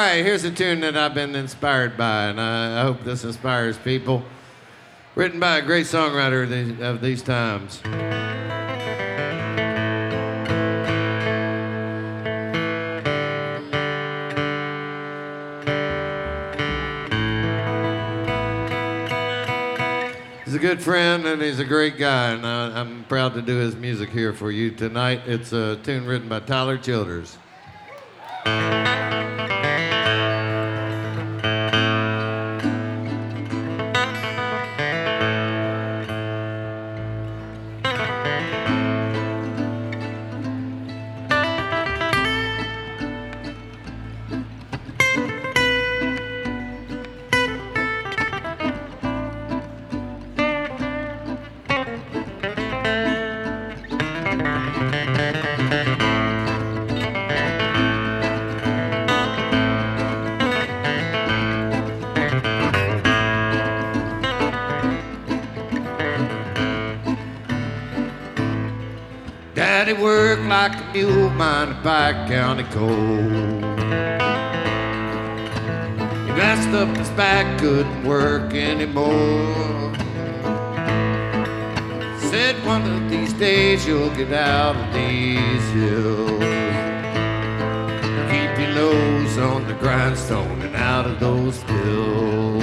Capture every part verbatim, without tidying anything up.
right, here's a tune that I've been inspired by, and I, I hope this inspires people. Written by a great songwriter of these, of these times. He's a good friend and he's a great guy, and I, I'm proud to do his music here for you tonight. It's a tune written by Tyler Childers. Daddy worked like a mule mine in Pike County coal. He messed up his back, couldn't work anymore. Said one of these days you'll get out of these hills. Keep your nose on the grindstone and out of those pills.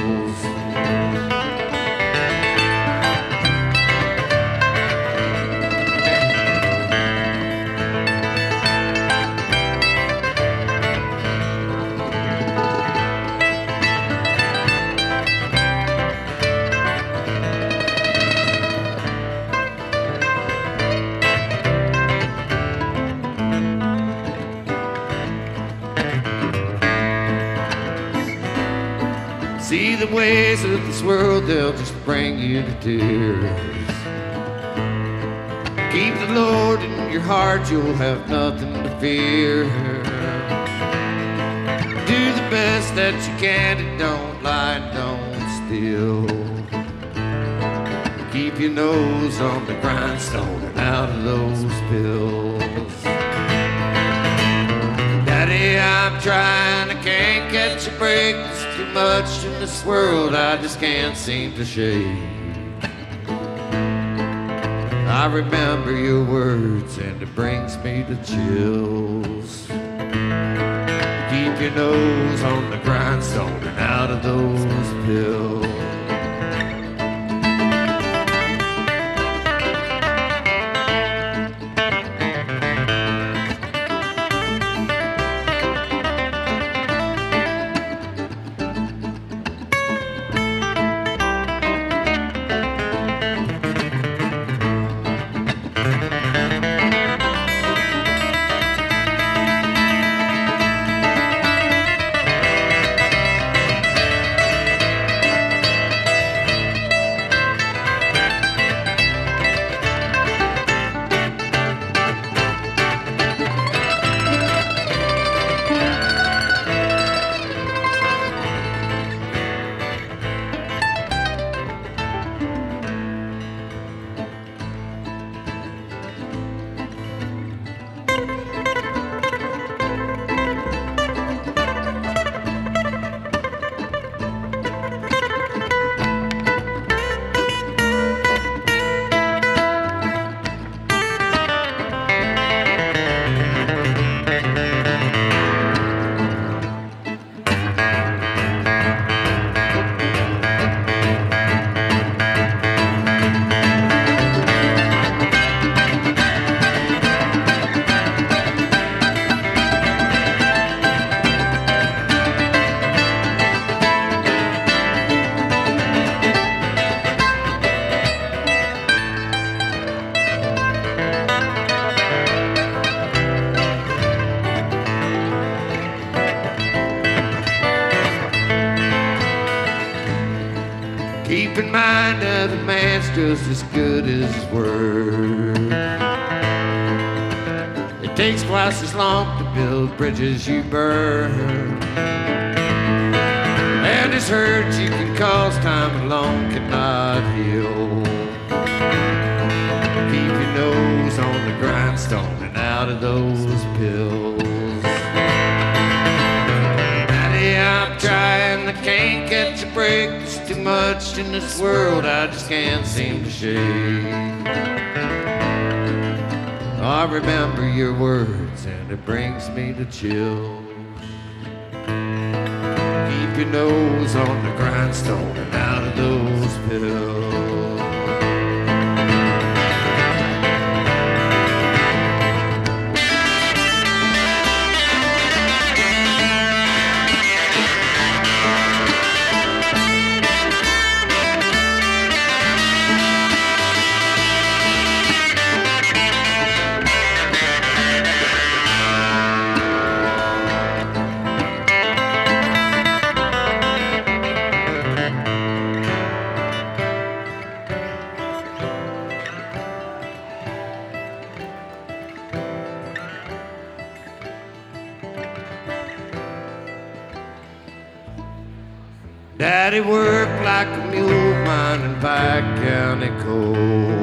See the ways of this world, they'll just bring you to tears. Keep the Lord in your heart, you'll have nothing to fear. Do the best that you can and don't lie and don't steal. Keep your nose on the grindstone and out of those pills. Daddy, I'm trying, I can't catch a break. Too much in this world I just can't seem to shake. I remember your words and it brings me to chills. Keep your nose on the grindstone and out of those pills. Keep in mind that a man's just as good as his word. It takes twice as long to build bridges you burn. And this hurt you can cause, time alone cannot heal. Keep your nose on the grindstone and out of those pills. Daddy, I try and I can't catch a break. There's too much in this world I just can't seem to shake. I remember your words and it brings me to chills. Keep your nose on the grindstone and out of those pills. Daddy worked like a mule mining Pike County coal.